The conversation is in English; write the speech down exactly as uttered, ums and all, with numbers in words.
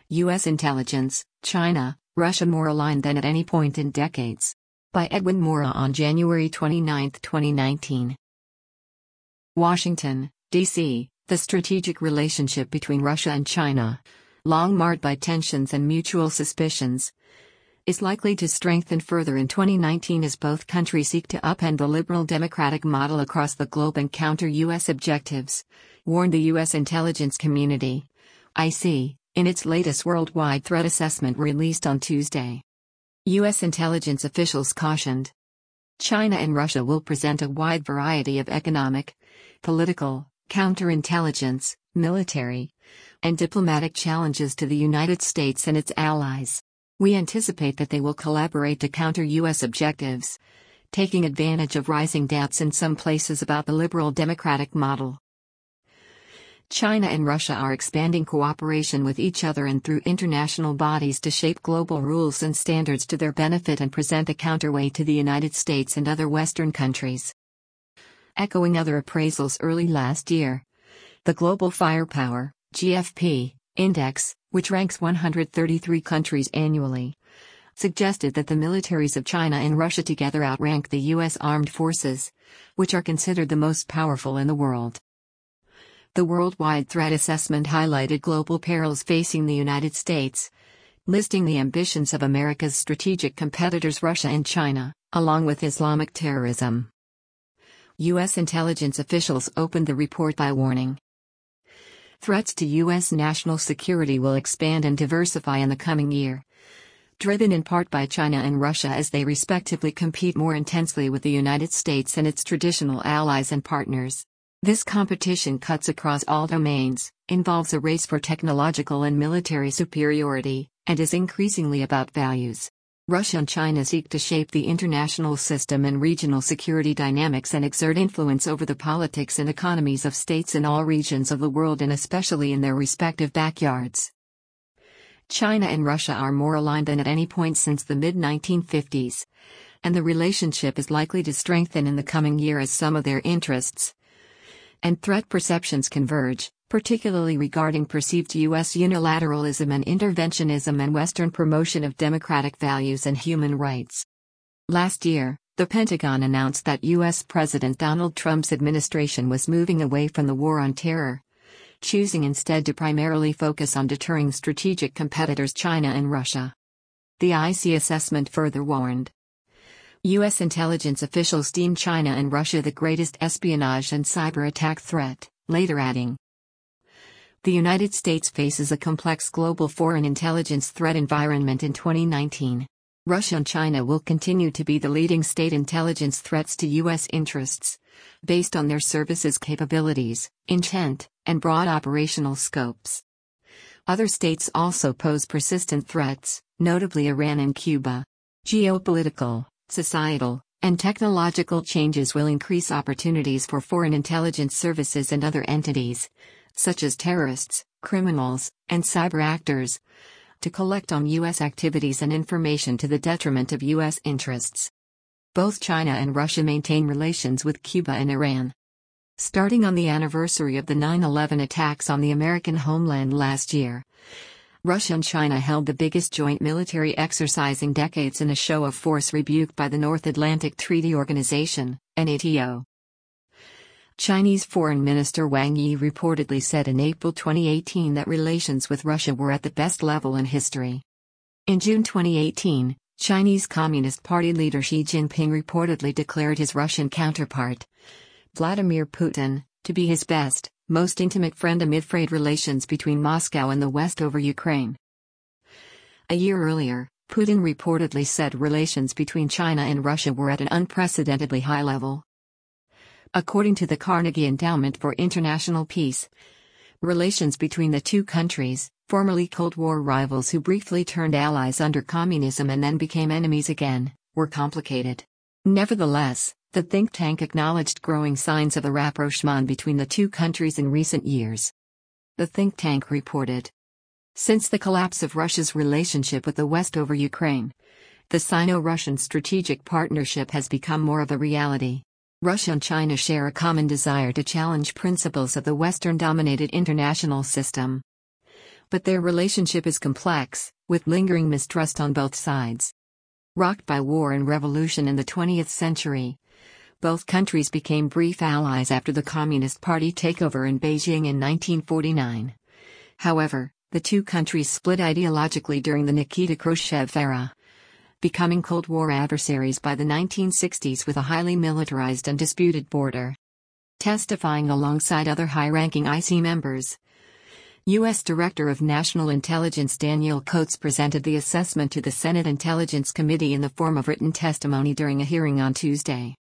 U S Intelligence, China, Russia more aligned than at any point in decades. By Edwin Mora on January twenty-ninth, twenty nineteen. Washington, D C The strategic relationship between Russia and China, long marred by tensions and mutual suspicions, is likely to strengthen further in twenty nineteen as both countries seek to upend the liberal democratic model across the globe and counter U S objectives, warned the U S intelligence community, I C, in its latest worldwide threat assessment released on Tuesday. U S intelligence officials cautioned China and Russia will present a wide variety of economic, political, counterintelligence, military, and diplomatic challenges to the United States and its allies. We anticipate that they will collaborate to counter U S objectives, taking advantage of rising doubts in some places about the liberal democratic model. China and Russia are expanding cooperation with each other and through international bodies to shape global rules and standards to their benefit and present a counterweight to the United States and other Western countries. Echoing other appraisals early last year, the Global Firepower (G F P) Index, which ranks one hundred thirty-three countries annually, suggested that the militaries of China and Russia together outrank the U S armed forces, which are considered the most powerful in the world. The worldwide threat assessment highlighted global perils facing the United States, listing the ambitions of America's strategic competitors Russia and China, along with Islamic terrorism. U S intelligence officials opened the report by warning threats to U S national security will expand and diversify in the coming year, driven in part by China and Russia as they respectively compete more intensely with the United States and its traditional allies and partners. This competition cuts across all domains, involves a race for technological and military superiority, and is increasingly about values. Russia and China seek to shape the international system and regional security dynamics and exert influence over the politics and economies of states in all regions of the world and especially in their respective backyards. China and Russia are more aligned than at any point since the mid nineteen fifties, and the relationship is likely to strengthen in the coming year as some of their interests and threat perceptions converge, particularly regarding perceived U S unilateralism and interventionism and Western promotion of democratic values and human rights. Last year, the Pentagon announced that U S President Donald Trump's administration was moving away from the war on terror, choosing instead to primarily focus on deterring strategic competitors China and Russia. The I C assessment further warned U S intelligence officials deem China and Russia the greatest espionage and cyber attack threat, later adding, the United States faces a complex global foreign intelligence threat environment in twenty nineteen. Russia and China will continue to be the leading state intelligence threats to U S interests, based on their services' capabilities, intent, and broad operational scopes. Other states also pose persistent threats, notably Iran and Cuba. Geopolitical, societal, and technological changes will increase opportunities for foreign intelligence services and other entities, such as terrorists, criminals, and cyber actors, to collect on U S activities and information to the detriment of U S interests. Both China and Russia maintain relations with Cuba and Iran. Starting on the anniversary of the nine eleven attacks on the American homeland last year, Russia and China held the biggest joint military exercise in decades in a show of force rebuked by the North Atlantic Treaty Organization, NATO. Chinese Foreign Minister Wang Yi reportedly said in April twenty eighteen that relations with Russia were at the best level in history. In June twenty eighteen, Chinese Communist Party leader Xi Jinping reportedly declared his Russian counterpart, Vladimir Putin, to be his best, most intimate friend amid frayed relations between Moscow and the West over Ukraine. A year earlier, Putin reportedly said relations between China and Russia were at an unprecedentedly high level. According to the Carnegie Endowment for International Peace, relations between the two countries, formerly Cold War rivals who briefly turned allies under communism and then became enemies again, were complicated. Nevertheless, the think tank acknowledged growing signs of a rapprochement between the two countries in recent years. The think tank reported, since the collapse of Russia's relationship with the West over Ukraine, the Sino-Russian strategic partnership has become more of a reality. Russia and China share a common desire to challenge principles of the Western-dominated international system. But their relationship is complex, with lingering mistrust on both sides. Rocked by war and revolution in the twentieth century, both countries became brief allies after the Communist Party takeover in Beijing in nineteen forty-nine. However, the two countries split ideologically during the Nikita Khrushchev era, becoming Cold War adversaries by the nineteen sixties with a highly militarized and disputed border. Testifying alongside other high-ranking I C members, U S Director of National Intelligence Daniel Coats presented the assessment to the Senate Intelligence Committee in the form of written testimony during a hearing on Tuesday.